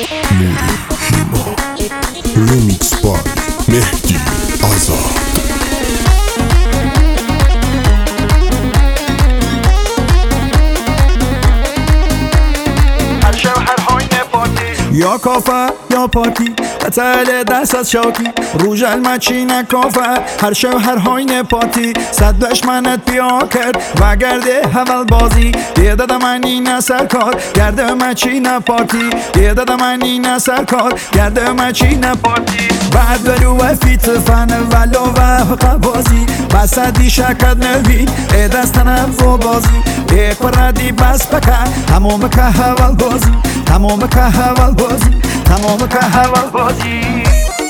نور هیما ریمیکس بای مهدی آزاد. یا کافه یا پاکی قتل دست از شاکی روژ المچین کافه هر شب هر هاین پاتی صد دشمنت بیا کرد و گرده حول بازی یه دادم این سرکار گرده مچین پاتی یه دادم این سرکار گرده مچین پاتی بعد برو و فیت فن ولو و حقا بازی بسدی شکت نوید ای دستنم و بازی یک پردی بس بکن هموم که حول بازی هموم که حول بازی تمام که حول بازی.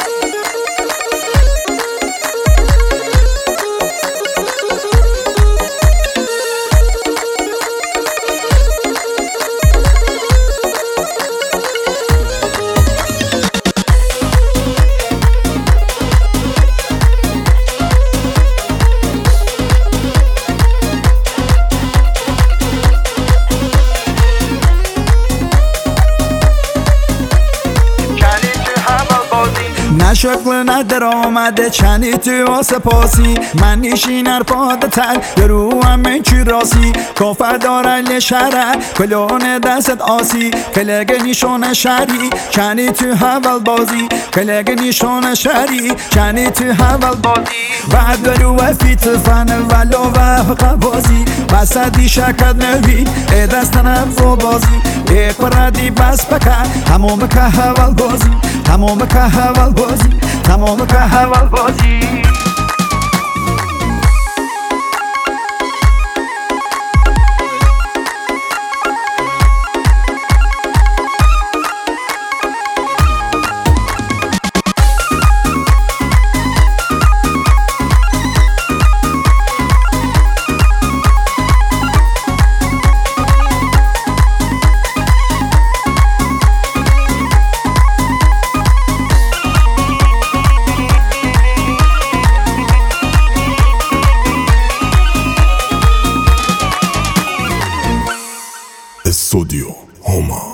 نه شکل نه در آمده چنی تو آسه پاسی من نیشینر پاده تر درو همه چی راسی کافر داره شهره کلون دست آسی کلگ نیشون شهری چنی تو حول بازی کلگ نیشون شهری چنی تو حول بازی بعد درو و فیت فن ولو و حقا بازی بسدی شکت نوید ای دستنم و بازی یک پردی بس بکن هموم که حول بازی هموم که حول بازی تمام که حول بازی. استودیو هما.